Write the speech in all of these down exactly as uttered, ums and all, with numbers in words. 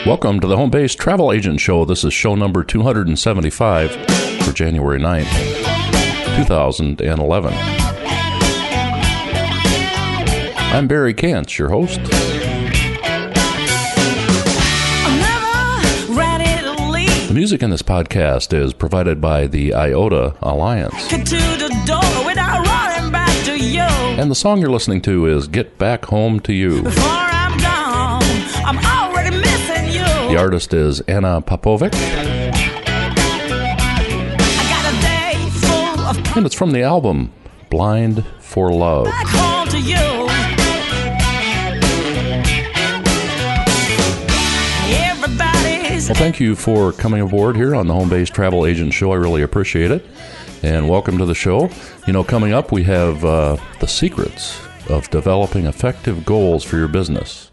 Welcome to the Home Base Travel Agent Show. This is show number two hundred seventy-five for January ninth, two thousand eleven. I'm Barry Kantz, your host. The music in this podcast is provided by the Iota Alliance. And the song you're listening to is Get Back Home to You. Before I'm gone, I'm already missing you. The artist is Anna Popovic. I got a day full of And it's from the album Blind for Love. back home to you. Everybody's Well, thank you for coming aboard here on the Home Base Travel Agent Show. I really appreciate it. And welcome to the show. You know, coming up, we have uh, the secrets of developing effective goals for your business.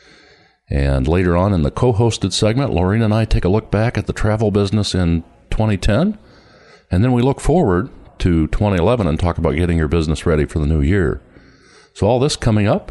And later on in the co-hosted segment, Lorene and I take a look back at the travel business in twenty ten. And then we look forward to twenty eleven and talk about getting your business ready for the new year. So all this coming up.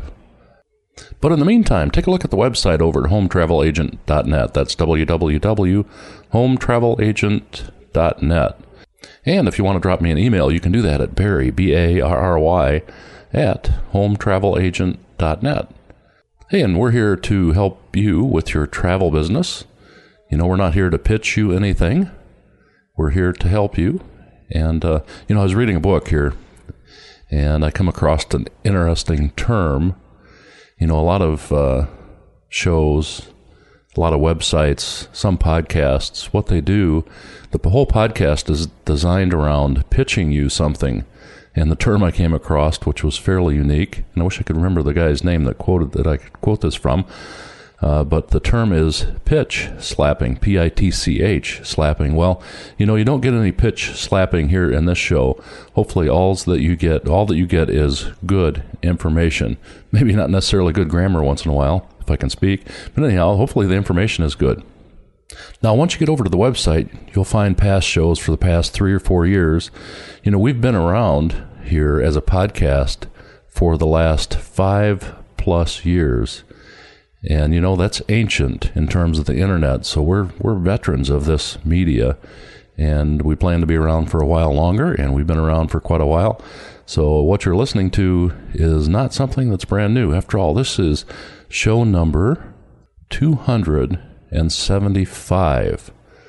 But in the meantime, take a look at the website over at home travel agent dot net. That's w w w dot home travel agent dot net. And if you want to drop me an email, you can do that at Barry, B A R R Y, at home travel agent dot net. Hey, and we're here to help you with your travel business. You know, we're not here to pitch you anything. We're here to help you. And, uh, you know, I was reading a book here, and I come across an interesting term. You know, a lot of uh, shows, a lot of websites, some podcasts, what they do, the whole podcast is designed around pitching you something. And the term I came across, which was fairly unique, and I wish I could remember the guy's name that quoted that I could quote this from, uh, but the term is pitch slapping, P I T C H, slapping. Well, you know, you don't get any pitch slapping here in this show. Hopefully, all that you get, all that you get is good information. Maybe not necessarily good grammar once in a while, if I can speak. But anyhow, hopefully the information is good. Now, once you get over to the website, you'll find past shows for the past three or four years. You know, we've been around here as a podcast for the last five plus years. And, you know, that's ancient in terms of the internet. So we're we're veterans of this media. And we plan to be around for a while longer. And we've been around for quite a while. So what you're listening to is not something that's brand new. After all, this is show number two hundred seventy-five.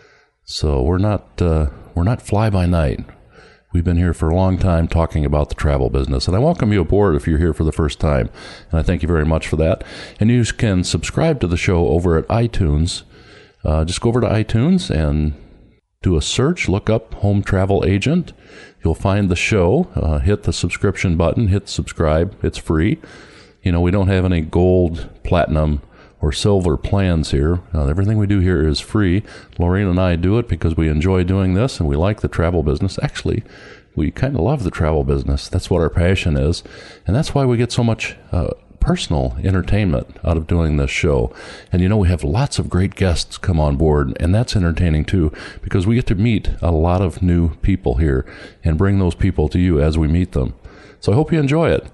So we're not uh, we're not fly by night. We've been here for a long time talking about the travel business, and I welcome you aboard if you're here for the first time, and I thank you very much for that. And you can subscribe to the show over at iTunes. Uh, just go over to iTunes and do a search, look up Home Travel Agent. You'll find the show. Uh, hit the subscription button, hit subscribe. It's free. You know, we don't have any gold, platinum, or silver plans here. Uh, everything we do here is free. Lorene and I do it because we enjoy doing this and we like the travel business. Actually, we kind of love the travel business. That's what our passion is. And that's why we get so much uh, personal entertainment out of doing this show. And you know, we have lots of great guests come on board, and that's entertaining too, because we get to meet a lot of new people here and bring those people to you as we meet them. So I hope you enjoy it.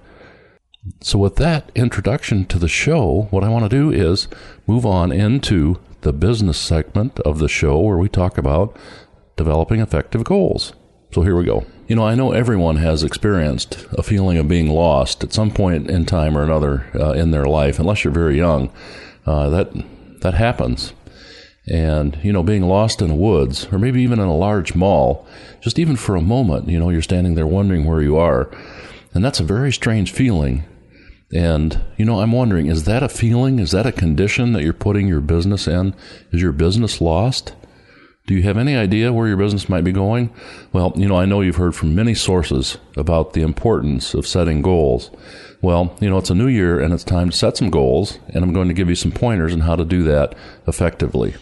So with that introduction to the show, what I want to do is move on into the business segment of the show where we talk about developing effective goals. So here we go. You know, I know everyone has experienced a feeling of being lost at some point in time or another uh, in their life, unless you're very young. Uh, that that happens. And, you know, being lost in the woods, or maybe even in a large mall, just even for a moment, you know, you're standing there wondering where you are. And that's a very strange feeling. And, you know, I'm wondering, is that a feeling? Is that a condition that you're putting your business in? Is your business lost? Do you have any idea where your business might be going? Well, you know, I know you've heard from many sources about the importance of setting goals. Well, you know, it's a new year and it's time to set some goals, and I'm going to give you some pointers on how to do that effectively.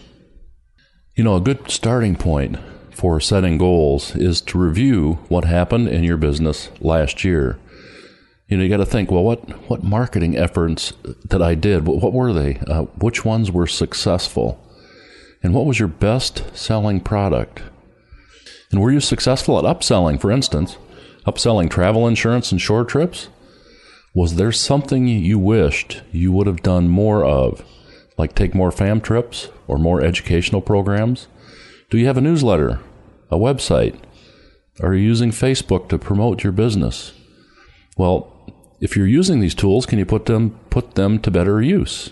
You know, a good starting point for setting goals is to review what happened in your business last year. You know, you got to think, well, what, what marketing efforts that I did, what, what were they? Uh, which ones were successful? And what was your best selling product? And were you successful at upselling, for instance, upselling travel insurance and short trips? Was there something you wished you would have done more of? like take more fam trips or more educational programs? Do you have a newsletter, a website? Are you using Facebook to promote your business? Well, if you're using these tools, can you put them put them to better use?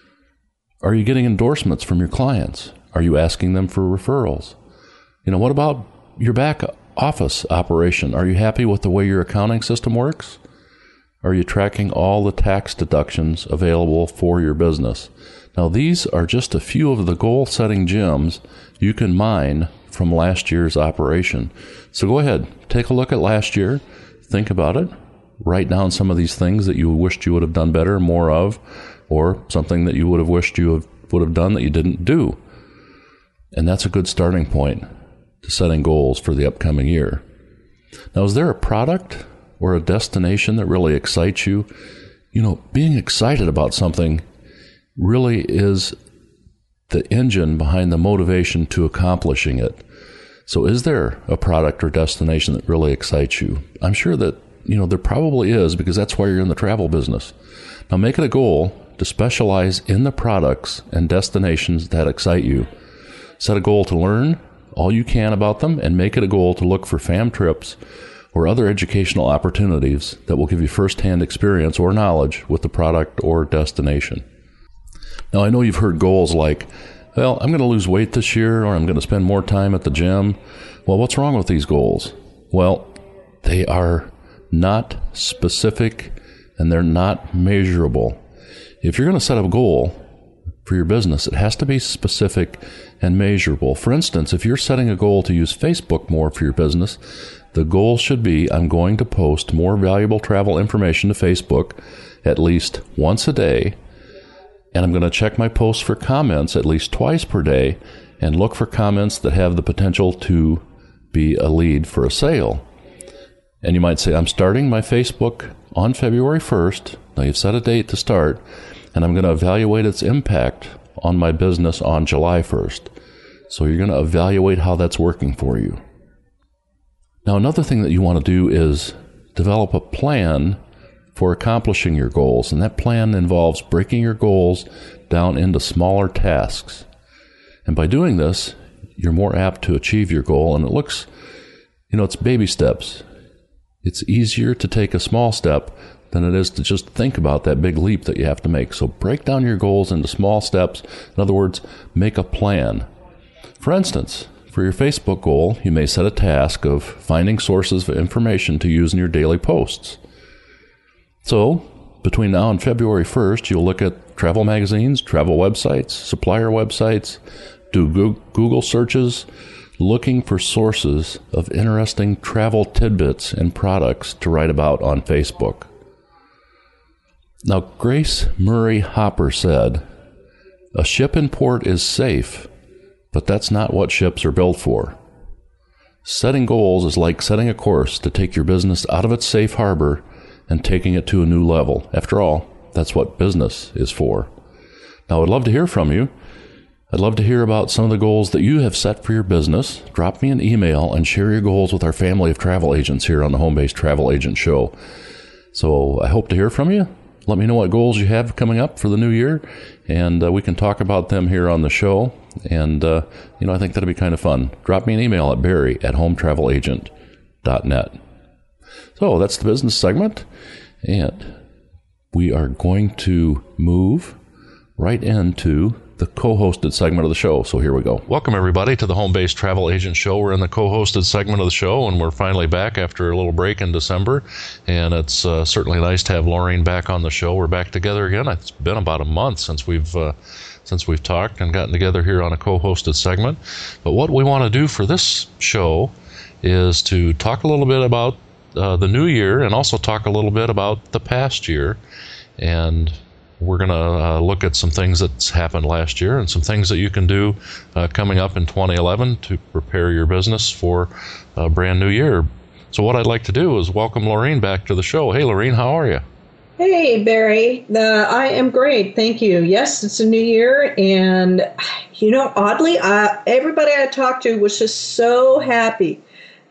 Are you getting endorsements from your clients? Are you asking them for referrals? You know, what about your back office operation? Are you happy with the way your accounting system works? Are you tracking all the tax deductions available for your business? Now, these are just a few of the goal-setting gems you can mine from last year's operation. So go ahead, take a look at last year, think about it, write down some of these things that you wished you would have done better, more of, or something that you would have wished you have, would have done that you didn't do. And that's a good starting point to setting goals for the upcoming year. Now, is there a product or a destination that really excites you? You know, being excited about something really is the engine behind the motivation to accomplishing it. So is there a product or destination that really excites you? I'm sure that, you know, there probably is, because that's why you're in the travel business. Now, make it a goal to specialize in the products and destinations that excite you. Set a goal to learn all you can about them, and make it a goal to look for fam trips or other educational opportunities that will give you firsthand experience or knowledge with the product or destination. Now, I know you've heard goals like, well, I'm going to lose weight this year, or I'm going to spend more time at the gym. Well, what's wrong with these goals? Well, they are not specific and they're not measurable. If you're going to set up a goal for your business, it has to be specific and measurable. For instance, if you're setting a goal to use Facebook more for your business, the goal should be, I'm going to post more valuable travel information to Facebook at least once a day, and I'm going to check my posts for comments at least twice per day and look for comments that have the potential to be a lead for a sale. And you might say, I'm starting my Facebook on February first. Now, you've set a date to start, and I'm going to evaluate its impact on my business on July first. So you're going to evaluate how that's working for you. Now, another thing that you want to do is develop a plan for accomplishing your goals, and that plan involves breaking your goals down into smaller tasks. And by doing this, you're more apt to achieve your goal, and it looks, you know, it's baby steps. It's easier to take a small step than it is to just think about that big leap that you have to make. So break down your goals into small steps. In other words, make a plan. For instance, for your Facebook goal, you may set a task of finding sources of information to use in your daily posts. So, between now and February first, you'll look at travel magazines, travel websites, supplier websites, do Google searches, looking for sources of interesting travel tidbits and products to write about on Facebook. Now, Grace Murray Hopper said, "A ship in port is safe, but that's not what ships are built for." Setting goals is like setting a course to take your business out of its safe harbor and taking it to a new level. After all, that's what business is for. Now, I'd love to hear from you. I'd love to hear about some of the goals that you have set for your business. Drop me an email and share your goals with our family of travel agents here on the Home Based Travel Agent Show. So I hope to hear from you. Let me know what goals you have coming up for the new year, and uh, we can talk about them here on the show. And, uh, you know, I think that'd be kind of fun. Drop me an email at barry at home travel agent dot net. So that's the business segment, and we are going to move right into the co-hosted segment of the show. So here we go. Welcome, everybody, to the Home Based Travel Agent Show. We're in the co-hosted segment of the show, and we're finally back after a little break in December. And it's uh, certainly nice to have Laureen back on the show. We're back together again. It's been about a month since we've uh, since we've talked and gotten together here on a co-hosted segment. But what we want to do for this show is to talk a little bit about uh, the new year, and also talk a little bit about the past year. And we're going to uh, look at some things that's happened last year and some things that you can do uh, coming up in twenty eleven to prepare your business for a brand new year. So what I'd like to do is welcome Laureen back to the show. Hey, Laureen, how are you? Hey, Barry. Uh, I am great. Thank you. Yes, it's a new year. And, you know, oddly, uh, everybody I talked to was just so happy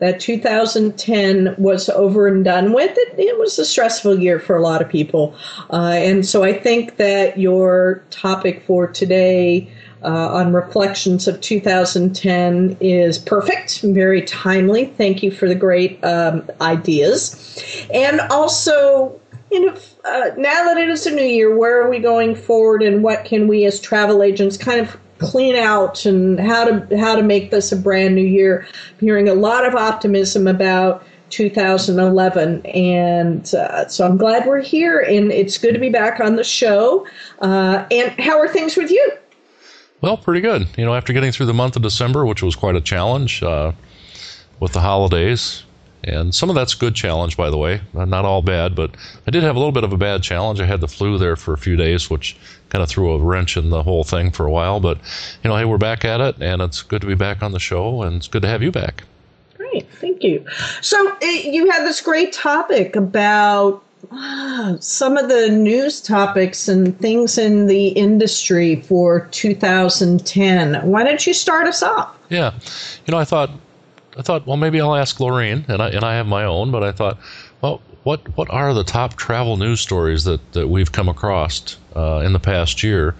that two thousand ten was over and done with. It, it was a stressful year for a lot of people. Uh, and so I think that your topic for today uh, on reflections of two thousand ten is perfect, very timely. Thank you for the great um, ideas. And also, you know, uh, now that it is a new year, where are we going forward, and what can we as travel agents kind of clean out, and how to how to make this a brand new year? I'm hearing a lot of optimism about two thousand eleven, and uh, so I'm glad we're here, and it's good to be back on the show. Uh, and how are things with you? Well, pretty good. You know, after getting through the month of December, which was quite a challenge uh, with the holidays. And some of that's good challenge, by the way. Not all bad, but I did have a little bit of a bad challenge. I had the flu there for a few days, which kind of threw a wrench in the whole thing for a while. But, you know, hey, we're back at it, and it's good to be back on the show, and it's good to have you back. Great. Thank you. So uh, you had this great topic about uh, some of the news topics and things in the industry for two thousand ten. Why don't you start us off? Yeah. You know, I thought... I thought, well, maybe I'll ask Lorraine, and I and I have my own, but I thought, well, what what are the top travel news stories that, that we've come across uh, in the past year?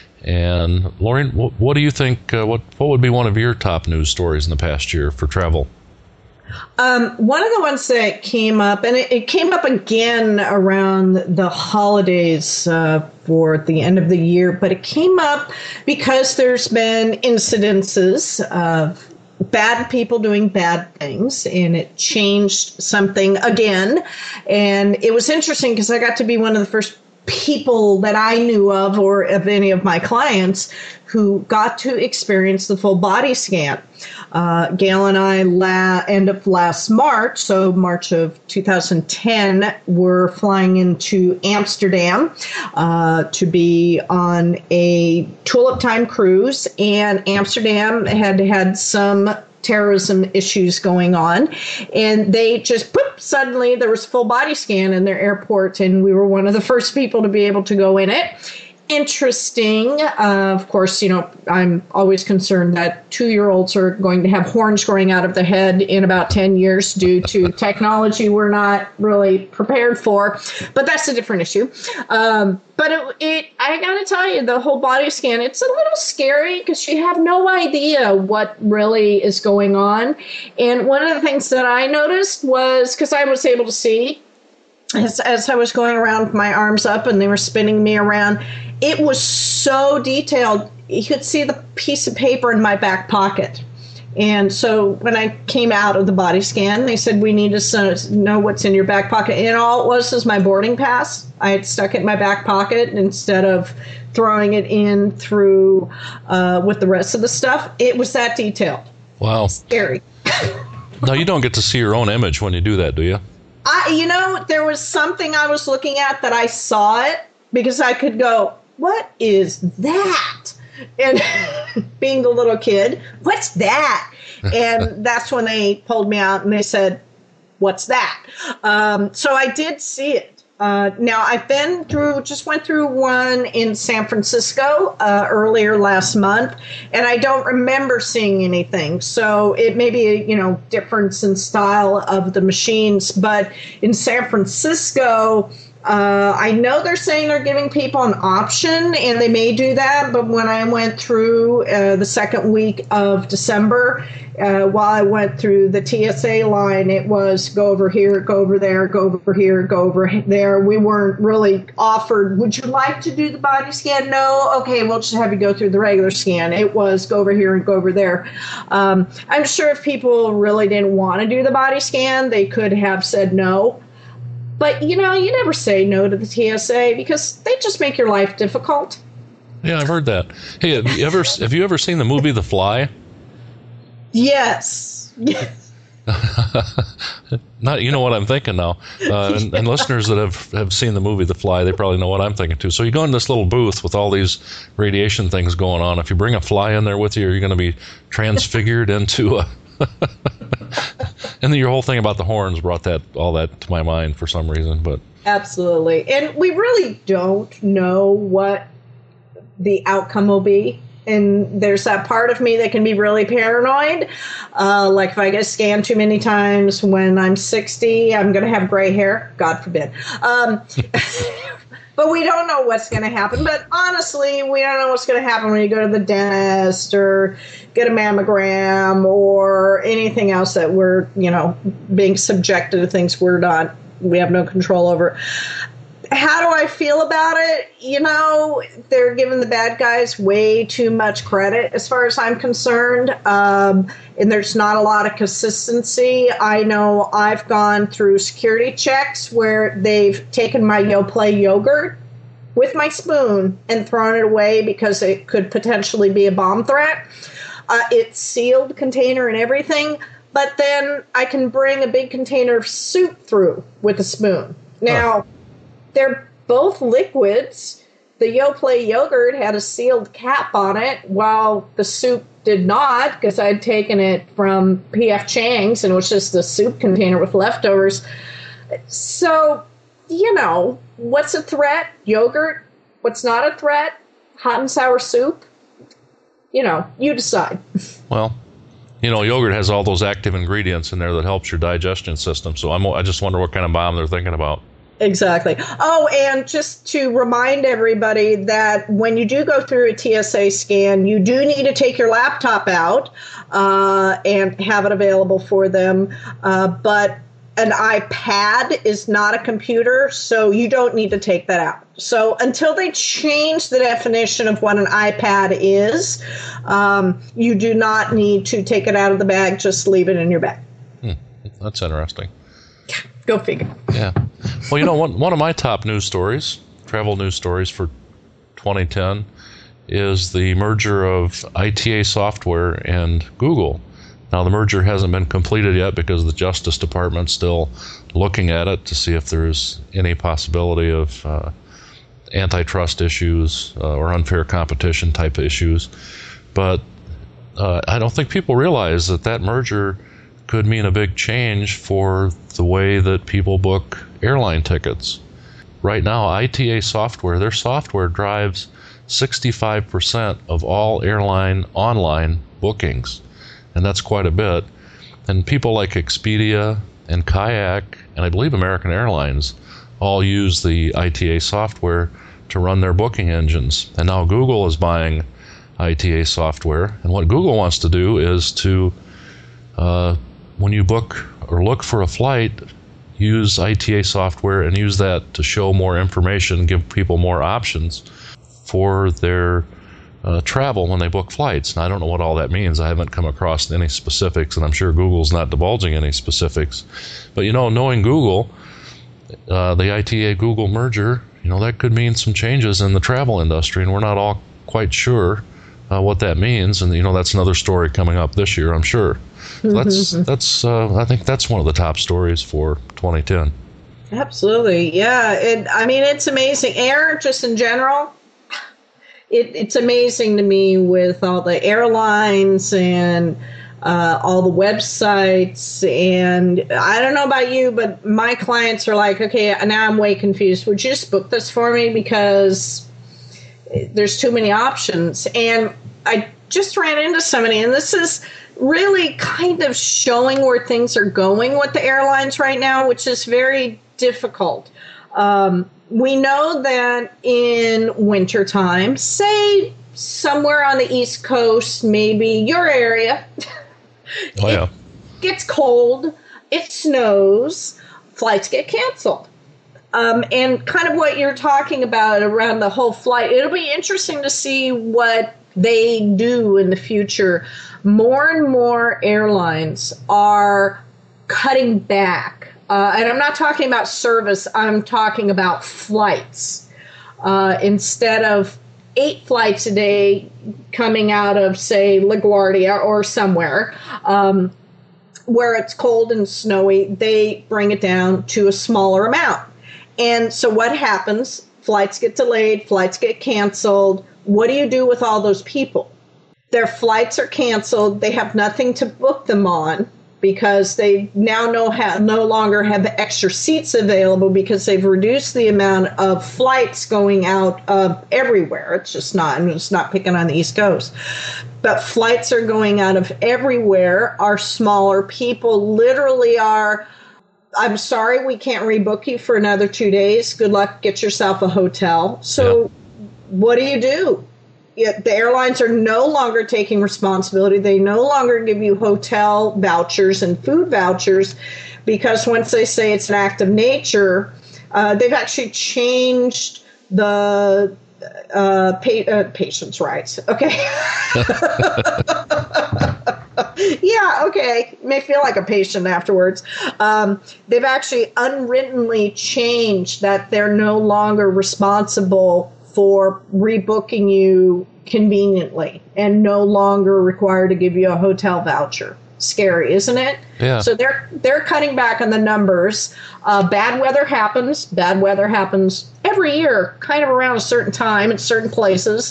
And Lorraine, what, what do you think, uh, what, what would be one of your top news stories in the past year for travel? Um, one of the ones that came up, and it, it came up again around the holidays uh, for the end of the year, but it came up because there's been incidences of bad people doing bad things, and it changed something again. And it was interesting because I got to be one of the first people that I knew of, or of any of my clients, who got to experience the full body scan. Uh, Gail and I, la- end of last March, so March of two thousand ten, were flying into Amsterdam uh, to be on a Tulip Time cruise, and Amsterdam had had some terrorism issues going on, and they just boop, suddenly there was full body scan in their airport, and we were one of the first people to be able to go in it. Interesting. Uh, of course, you know, I'm always concerned that two-year-olds are going to have horns growing out of their head in about ten years due to technology we're not really prepared for, but that's a different issue. Um, but it, it, I got to tell you, the whole body scan, it's a little scary because you have no idea what really is going on. And one of the things that I noticed was, because I was able to see, As, as I was going around with my arms up and they were spinning me around, it was so detailed. You could see the piece of paper in my back pocket. And so when I came out of the body scan, they said, we need to know what's in your back pocket. And all it was was my boarding pass. I had stuck it in my back pocket instead of throwing it in through uh, with the rest of the stuff. It was that detailed. Wow. Scary. Now, you don't get to see your own image when you do that, do you? I, you know, there was something I was looking at that I saw it because I could go, what is that? And being the little kid, what's that? And that's when they pulled me out and they said, what's that? Um, so I did see it. Uh, now, I've been through, just went through one in San Francisco uh, earlier last month, and I don't remember seeing anything. So it may be a, you know, difference in style of the machines. But in San Francisco, uh, I know they're saying they're giving people an option, and they may do that. But when I went through uh, the second week of December, Uh, while I went through the T S A line, it was go over here, go over there, go over here, go over there. We weren't really offered, would you like to do the body scan? No? Okay, we'll just have you go through the regular scan. It was go over here and go over there. Um, I'm sure if people really didn't want to do the body scan, they could have said no. But, you know, you never say no to the T S A because they just make your life difficult. Yeah, I've heard that. Hey, have you ever, have you ever seen the movie The Fly? Yes. Yes. Not, you know what I'm thinking now. Uh, and, and listeners that have, have seen the movie The Fly, they probably know what I'm thinking too. So you go in this little booth with all these radiation things going on. If you bring a fly in there with you, you're going to be transfigured into a... And then your whole thing about the horns brought that all that to my mind for some reason. But absolutely. And we really don't know what the outcome will be. And there's that part of me that can be really paranoid. Uh, like if I get scanned too many times when I'm sixty, I'm going to have gray hair. God forbid. Um, but we don't know what's going to happen. But honestly, we don't know what's going to happen when you go to the dentist or get a mammogram or anything else that we're, you know, being subjected to things we're not, we have no control over. How do I feel about it? You know, they're giving the bad guys way too much credit as far as I'm concerned. Um, and there's not a lot of consistency. I know I've gone through security checks where they've taken my Yoplait yogurt with my spoon and thrown it away because it could potentially be a bomb threat. Uh, it's sealed container and everything. But then I can bring a big container of soup through with a spoon. Now, huh. They're both liquids. The Yoplait yogurt had a sealed cap on it, while the soup did not, because I'd taken it from P F Chang's and it was just a soup container with leftovers. So, you know, what's a threat? Yogurt. What's not a threat? Hot and sour soup. You know, you decide. Well, you know, yogurt has all those active ingredients in there that helps your digestion system. So I'm, I just wonder what kind of bomb they're thinking about. Exactly. Oh, and just to remind everybody that when you do go through a T S A scan, you do need to take your laptop out uh, and have it available for them. Uh, but an iPad is not a computer, so you don't need to take that out. So until they change the definition of what an iPad is, um, you do not need to take it out of the bag. Just leave it in your bag. Hmm. That's interesting. Go figure. Yeah. Well, you know, one one of my top news stories, travel news stories for twenty ten, is the merger of I T A Software and Google. Now, the merger hasn't been completed yet because the Justice Department's still looking at it to see if there's any possibility of uh, antitrust issues uh, or unfair competition type issues. But uh, I don't think people realize that that merger could mean a big change for the way that people book airline tickets. Right now, I T A Software, their software drives sixty-five percent of all airline online bookings, and that's quite a bit. And people like Expedia and Kayak, and I believe American Airlines, all use the I T A software to run their booking engines. And now Google is buying I T A software, and what Google wants to do is to uh, when you book or look for a flight, use I T A software and use that to show more information, give people more options for their uh, travel when they book flights. Now, I don't know what all that means. I haven't come across any specifics, and I'm sure Google's not divulging any specifics. But, you know, knowing Google, uh, the I T A Google merger, you know, that could mean some changes in the travel industry, and we're not all quite sure uh, what that means. And, you know, that's another story coming up this year, I'm sure. So that's that's uh, I think that's one of the top stories for twenty ten. Absolutely, yeah. It, I mean, it's amazing. Air, just in general, it, it's amazing to me with all the airlines and uh, all the websites. And I don't know about you, but my clients are like, okay, now I'm way confused. Would you just book this for me because there's too many options? And I just ran into somebody, and this is really kind of showing where things are going with the airlines right now, which is very difficult. Um, we know that in wintertime, say somewhere on the East Coast, maybe your area, oh, yeah. It gets cold, it snows, flights get canceled. Um, and kind of what you're talking about around the whole flight, it'll be interesting to see what they do in the future. More and more airlines are cutting back. Uh, and I'm not talking about service. I'm talking about flights. Uh, instead of eight flights a day coming out of, say, LaGuardia or somewhere um, where it's cold and snowy, they bring it down to a smaller amount. And so what happens? Flights get delayed. Flights get canceled. What do you do with all those people? Their flights are canceled. They have nothing to book them on. because they now no, ha- no longer have extra seats available because they've reduced the amount of flights going out of everywhere. It's just not, I'm just not picking on the East Coast. But flights are going out of everywhere. Our smaller people literally are, I'm sorry, we can't rebook you for another two days. Good luck, get yourself a hotel. So yeah. What do you do? It, the airlines are no longer taking responsibility. They no longer give you hotel vouchers and food vouchers because once they say it's an act of nature, uh, they've actually changed the uh, pa- uh, patient's rights. Okay. Yeah, okay. May feel like a patient afterwards. Um, they've actually unwrittenly changed that they're no longer responsible for rebooking you conveniently and no longer required to give you a hotel voucher. Scary, isn't it? Yeah. So they're they're cutting back on the numbers. Uh, bad weather happens. Bad weather happens every year, kind of around a certain time in certain places.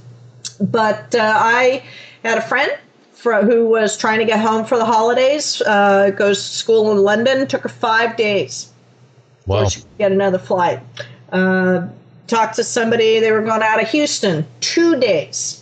But uh, I had a friend for, who was trying to get home for the holidays, uh, goes to school in London, took her five days. Wow. To get another flight. Uh, Talked to somebody, they were going out of Houston, two days.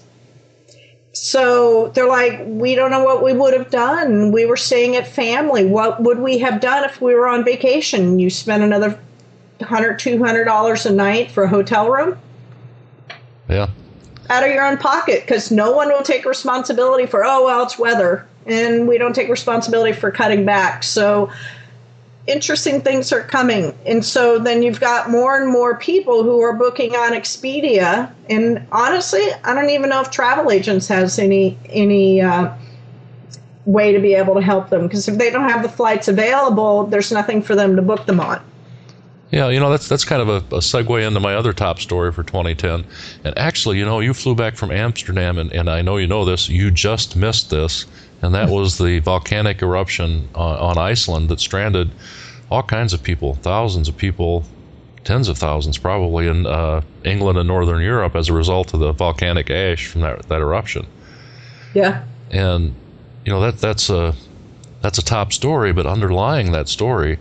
So they're like, we don't know what we would have done. We were staying at family. What would we have done if we were on vacation? You spent another one hundred dollars, two hundred dollars a night for a hotel room? Yeah. Out of your own pocket, because no one will take responsibility for, oh, well, it's weather. And we don't take responsibility for cutting back. So interesting things are coming. And so then you've got more and more people who are booking on Expedia. And honestly, I don't even know if travel agents has any any uh, way to be able to help them. Because if they don't have the flights available, there's nothing for them to book them on. Yeah, you know, that's that's kind of a, a segue into my other top story for twenty ten. And actually, you know, you flew back from Amsterdam, and, and I know you know this, you just missed this. And that was the volcanic eruption on, on Iceland that stranded all kinds of people, thousands of people, tens of thousands probably in uh, England and Northern Europe as a result of the volcanic ash from that, that eruption. Yeah. And, you know, that that's a, that's a top story, but underlying that story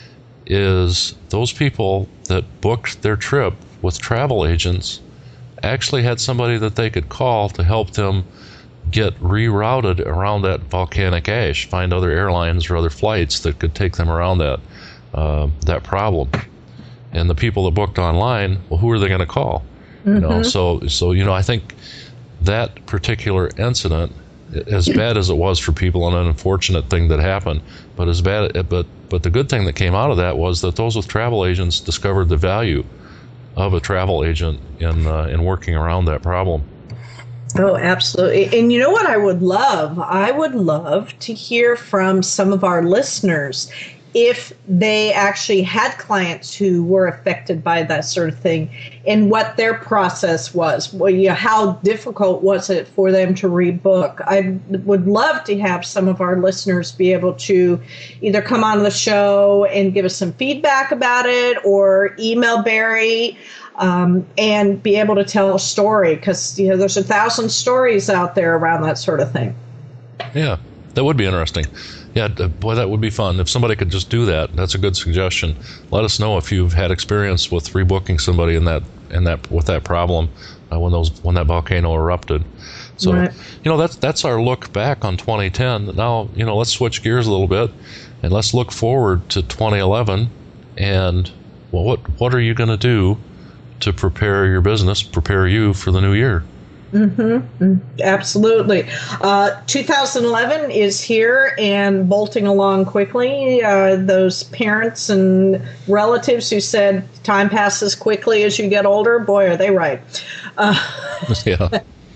is those people that booked their trip with travel agents actually had somebody that they could call to help them get rerouted around that volcanic ash, find other airlines or other flights that could take them around that uh, that problem. And the people that booked online, well, who are they going to call? Mm-hmm. You know, so so you know, I think that particular incident, as bad as it was for people, and an unfortunate thing that happened, but as bad, but but the good thing that came out of that was that those with travel agents discovered the value of a travel agent in uh, in working around that problem. Oh, absolutely. And you know what I would love? I would love to hear from some of our listeners if they actually had clients who were affected by that sort of thing and what their process was. Well, you know, how difficult was it for them to rebook? I would love to have some of our listeners be able to either come on the show and give us some feedback about it or email Barry. Um, and be able to tell a story, because you know there's a thousand stories out there around that sort of thing. Yeah, that would be interesting. Yeah, boy, that would be fun if somebody could just do that. That's a good suggestion. Let us know if you've had experience with rebooking somebody in that in that with that problem uh, when those when that volcano erupted. So right. you know that's that's our look back on twenty ten. Now you know let's switch gears a little bit and let's look forward to twenty eleven. And well, what what are you going to do to prepare your business, prepare you for the new year? Mm-hmm. Absolutely. Uh, two thousand eleven is here and bolting along quickly. Uh, those parents and relatives who said time passes quickly as you get older, boy, are they right. Uh, yeah.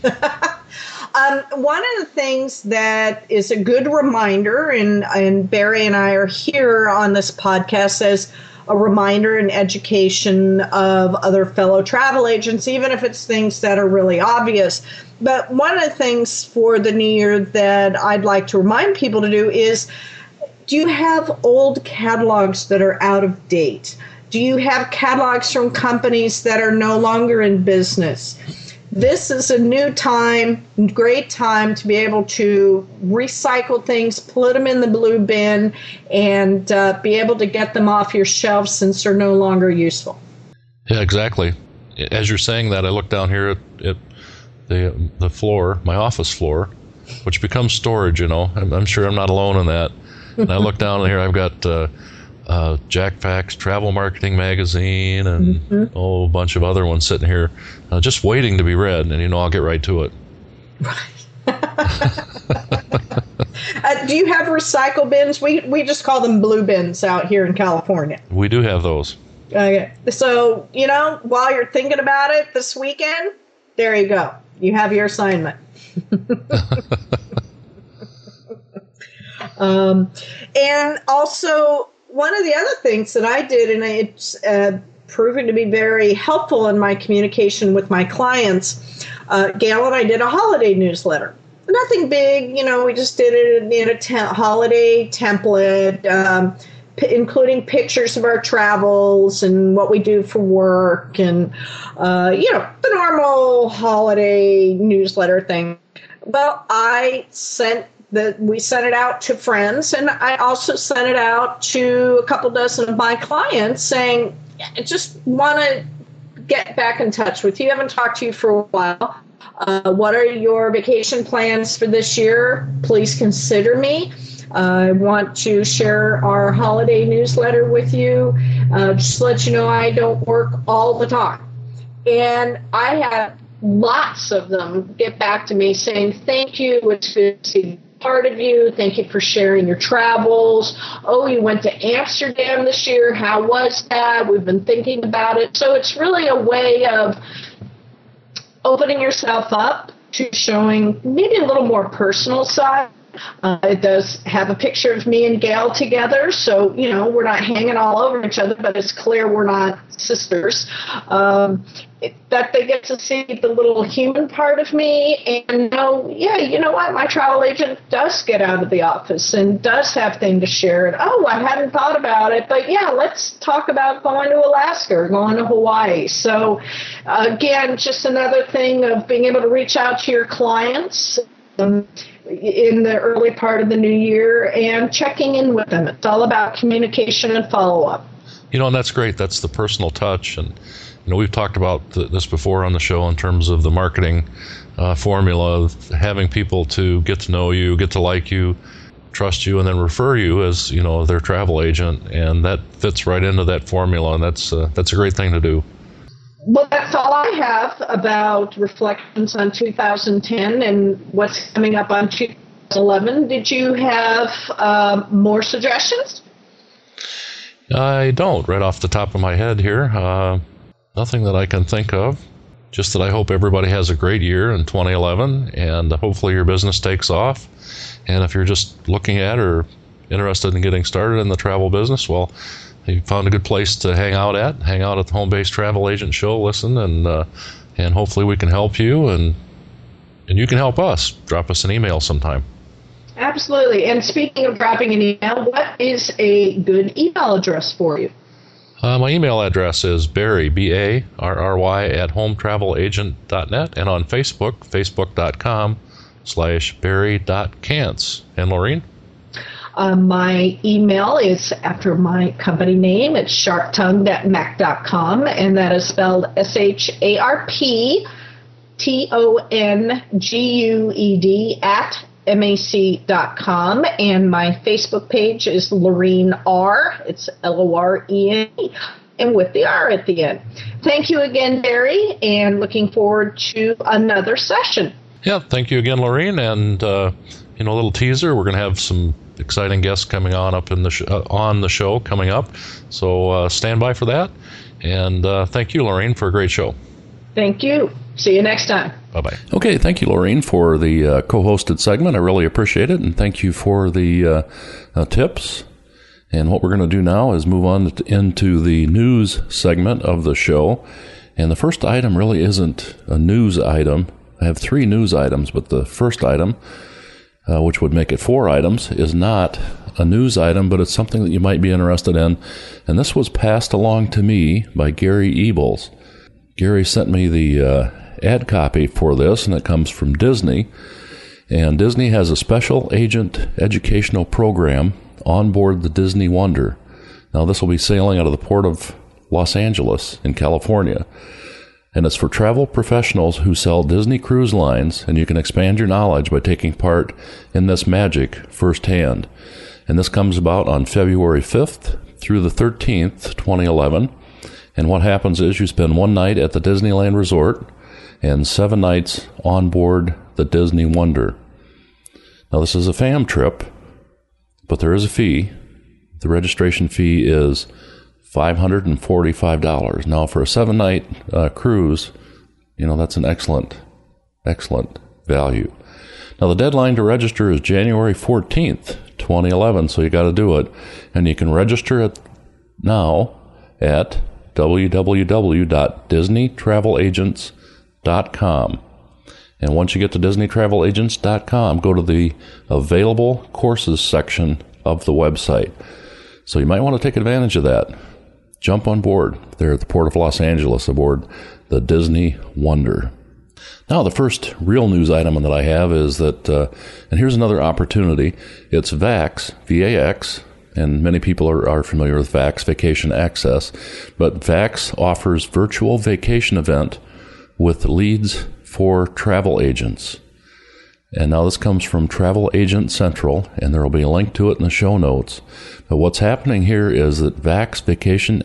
Um, one of the things that is a good reminder, and, and Barry and I are here on this podcast as a reminder and education of other fellow travel agents, even if it's things that are really obvious. But one of the things for the new year that I'd like to remind people to do is, do you have old catalogs that are out of date? Do you have catalogs from companies that are no longer in business? this is a new time, great time to be able to recycle things, put them in the blue bin, and uh, be able to get them off your shelves since they're no longer useful. Yeah, exactly. As you're saying that, I look down here at, at the the floor, my office floor, which becomes storage, you know. I'm, I'm sure I'm not alone in that. And I look down here, I've got uh, uh, Jack Pack's Travel Marketing Magazine and mm-hmm. oh, a bunch of other ones sitting here uh, just waiting to be read, and, you know, I'll get right to it. Right. uh, do you have recycle bins? We, we just call them blue bins out here in California. We do have those. Okay. So, you know, while you're thinking about it this weekend, there you go. You have your assignment. um, and also, one of the other things that I did, and it's uh, proven to be very helpful in my communication with my clients, uh, Gail and I did a holiday newsletter. Nothing big, you know, we just did it in a te- holiday template, um, including pictures of our travels and what we do for work and, uh, you know, the normal holiday newsletter thing. Well, I sent the, we sent it out to friends, and I also sent it out to a couple dozen of my clients saying, I just want to get back in touch with you. I haven't talked to you for a while. Uh, what are your vacation plans for this year? Please consider me. I want to share our holiday newsletter with you. Uh, just to let you know, I don't work all the time. And I had lots of them get back to me saying, thank you. It's good to see part of you. Thank you for sharing your travels. Oh, you went to Amsterdam this year. How was that? We've been thinking about it. So it's really a way of opening yourself up to showing maybe a little more personal side. Uh, it does have a picture of me and Gail together, so, you know, we're not hanging all over each other, but it's clear we're not sisters. Um, it, that they get to see the little human part of me and know, yeah, you know what, my travel agent does get out of the office and does have things to share. And, oh, I hadn't thought about it, but yeah, let's talk about going to Alaska or going to Hawaii. So, uh, again, just another thing of being able to reach out to your clients Um, in the early part of the new year and checking in with them. It's all about communication and follow-up. You know, and that's great. That's the personal touch. And, you know, we've talked about th- this before on the show in terms of the marketing uh, formula, of having people to get to know you, get to like you, trust you, and then refer you as, you know, their travel agent. And that fits right into that formula, and that's uh, that's a great thing to do. Well, that's all I have about reflections on two thousand ten and what's coming up on two thousand eleven. Did you have uh, more suggestions? I don't, right off the top of my head here. Uh, nothing that I can think of. Just that I hope everybody has a great year in twenty eleven, and hopefully your business takes off. And if you're just looking at or interested in getting started in the travel business, well, you found a good place to hang out at. Hang out at the Home Based Travel Agent Show, listen, and uh, and hopefully we can help you, and and you can help us. Drop us an email sometime. Absolutely. And speaking of dropping an email, what is a good email address for you? Uh, my email address is Barry, B A R R Y, at home travel agent dot net, and on Facebook, facebook.com slash barry.cants. And Laureen? Uh, my email is after my company name. It's sharp tongued at mac dot com, and that is spelled S H A R P T O N G U E D at M A C dot com. And my Facebook page is Laureen R. It's L O R E N E, and with the R at the end. Thank you again, Barry, and looking forward to another session. Yeah, thank you again, Laureen. And, uh, you know, a little teaser, we're going to have some exciting guests coming on up in the sh- uh, on the show coming up. So uh, stand by for that. And uh, thank you, Laureen, for a great show. Thank you. See you next time. Bye-bye. Okay, thank you, Laureen, for the uh, co-hosted segment. I really appreciate it. And thank you for the uh, uh, tips. And what we're going to do now is move on to, into the news segment of the show. And the first item really isn't a news item. I have three news items, but the first item, Uh, which would make it four items, is not a news item, but it's something that you might be interested in. And this was passed along to me by Gary Ebles. Gary sent me the uh, ad copy for this, and it comes from Disney. And Disney has a special agent educational program on board the Disney Wonder. Now, this will be sailing out of the port of Los Angeles in California. And it's for travel professionals who sell Disney Cruise Lines, and you can expand your knowledge by taking part in this magic firsthand. And this comes about on February fifth through the thirteenth, twenty eleven. And what happens is you spend one night at the Disneyland Resort and seven nights on board the Disney Wonder. Now, this is a fam trip, but there is a fee. The registration fee is five hundred forty-five dollars. Now, for a seven-night uh, cruise, you know, that's an excellent, excellent value. Now, the deadline to register is January fourteenth, twenty eleven, so you got to do it. And you can register it now at w w w dot disney travel agents dot com. And once you get to disney travel agents dot com, go to the available courses section of the website. So you might want to take advantage of that. Jump on board there at the Port of Los Angeles aboard the Disney Wonder. Now, the first real news item that I have is that, uh, and here's another opportunity. It's VAX, V A X, and many people are, are familiar with VAX, Vacation Access. But VAX offers virtual vacation event with leads for travel agents. And now this comes from Travel Agent Central, and there will be a link to it in the show notes. But what's happening here is that VAX Vacation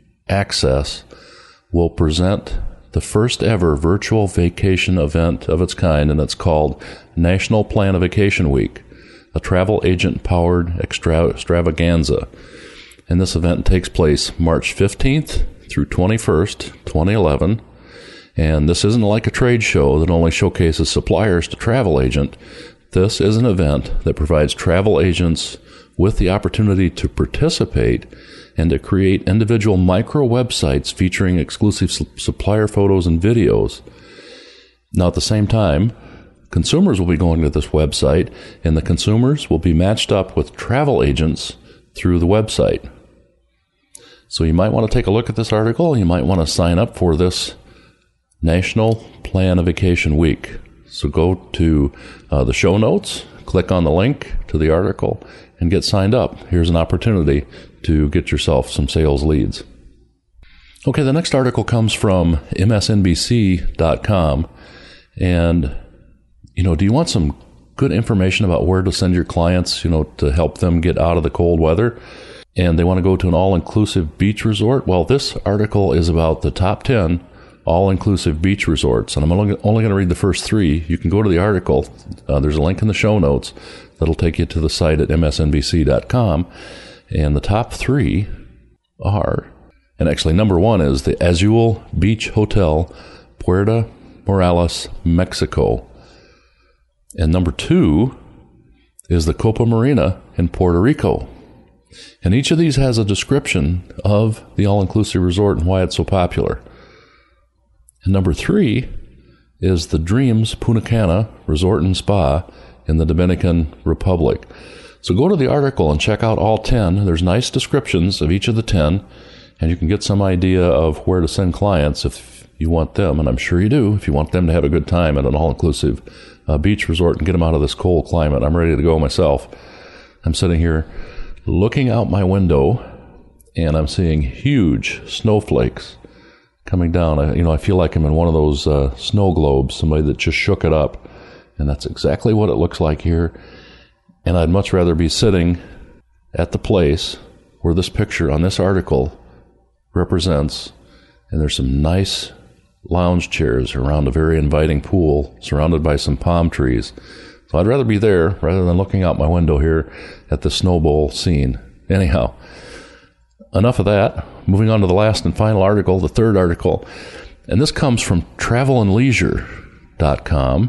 Access will present the first ever virtual vacation event of its kind, and it's called National Plan a Vacation Week, a travel agent-powered extra- extravaganza. And this event takes place March fifteenth through twenty-first, twenty eleven. And this isn't like a trade show that only showcases suppliers to travel agent. This is an event that provides travel agents with the opportunity to participate and to create individual micro websites featuring exclusive su- supplier photos and videos. Now, at the same time, consumers will be going to this website, and the consumers will be matched up with travel agents through the website. So you might want to take a look at this article. You might want to sign up for this National Plan a Vacation Week. So go to uh, the show notes, click on the link to the article, and get signed up. Here's an opportunity to get yourself some sales leads. Okay, the next article comes from M S N B C dot com. And, you know, do you want some good information about where to send your clients, you know, to help them get out of the cold weather? And they want to go to an all-inclusive beach resort? Well, this article is about the top ten all-inclusive beach resorts, and I'm only, only going to read the first three. You can go to the article. Uh, there's a link in the show notes that'll take you to the site at M S N B C dot com, and the top three are, and actually number one is the Azul Beach Hotel, Puerto Morales, Mexico, and number two is the Copa Marina in Puerto Rico. And each of these has a description of the all-inclusive resort and why it's so popular. And number three is the Dreams Punta Cana Resort and Spa in the Dominican Republic. So go to the article and check out all ten. There's nice descriptions of each of the ten, and you can get some idea of where to send clients if you want them, and I'm sure you do, if you want them to have a good time at an all-inclusive uh, beach resort and get them out of this cold climate. I'm ready to go myself. I'm sitting here looking out my window, and I'm seeing huge snowflakes coming down. I, you know, I feel like I'm in one of those uh, snow globes, somebody that just shook it up. And that's exactly what it looks like here. And I'd much rather be sitting at the place where this picture on this article represents. And there's some nice lounge chairs around a very inviting pool surrounded by some palm trees. So I'd rather be there rather than looking out my window here at the snow bowl scene. Anyhow, enough of that. Moving on to the last and final article, the third article. And this comes from travel and leisure dot com.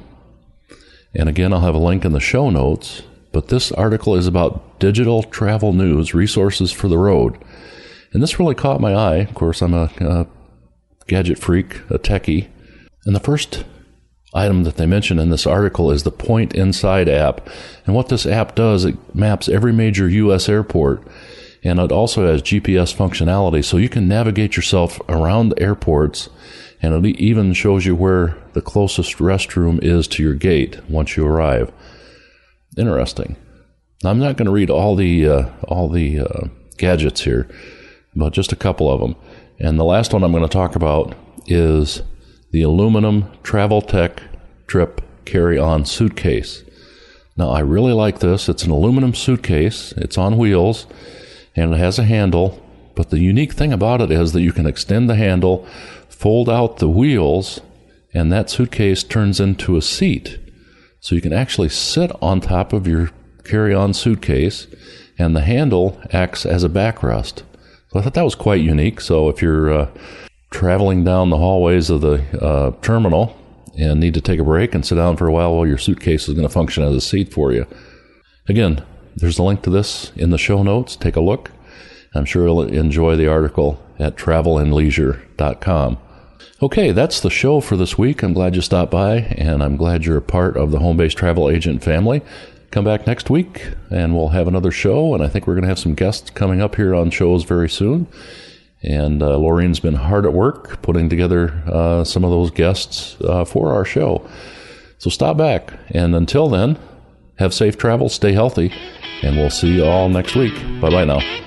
And again, I'll have a link in the show notes. But this article is about digital travel news, resources for the road. And this really caught my eye. Of course, I'm a, a gadget freak, a techie. And the first item that they mention in this article is the Point Inside app. And what this app does, it maps every major U S airport. And it also has G P S functionality, so you can navigate yourself around the airports and it even shows you where the closest restroom is to your gate once you arrive. Interesting. Now, I'm not going to read all the uh, all the uh, gadgets here, but just a couple of them. And the last one I'm going to talk about is the aluminum Travel Tech Trip Carry-On Suitcase. Now, I really like this. It's an aluminum suitcase. It's on wheels, and it has a handle. But the unique thing about it is that you can extend the handle, fold out the wheels, and that suitcase turns into a seat. So you can actually sit on top of your carry-on suitcase, and the handle acts as a backrest. So I thought that was quite unique. So if you're uh, traveling down the hallways of the uh, terminal and need to take a break and sit down for a while, well, your suitcase is going to function as a seat for you. Again, there's a link to this in the show notes. Take a look. I'm sure you'll enjoy the article at travel and leisure dot com. Okay, that's the show for this week. I'm glad you stopped by, and I'm glad you're a part of the Home Base Travel Agent family. Come back next week, and we'll have another show, and I think we're going to have some guests coming up here on shows very soon. And uh, Laureen's been hard at work putting together uh, some of those guests uh, for our show. So stop back, and until then, have safe travel, stay healthy, and we'll see you all next week. Bye-bye now.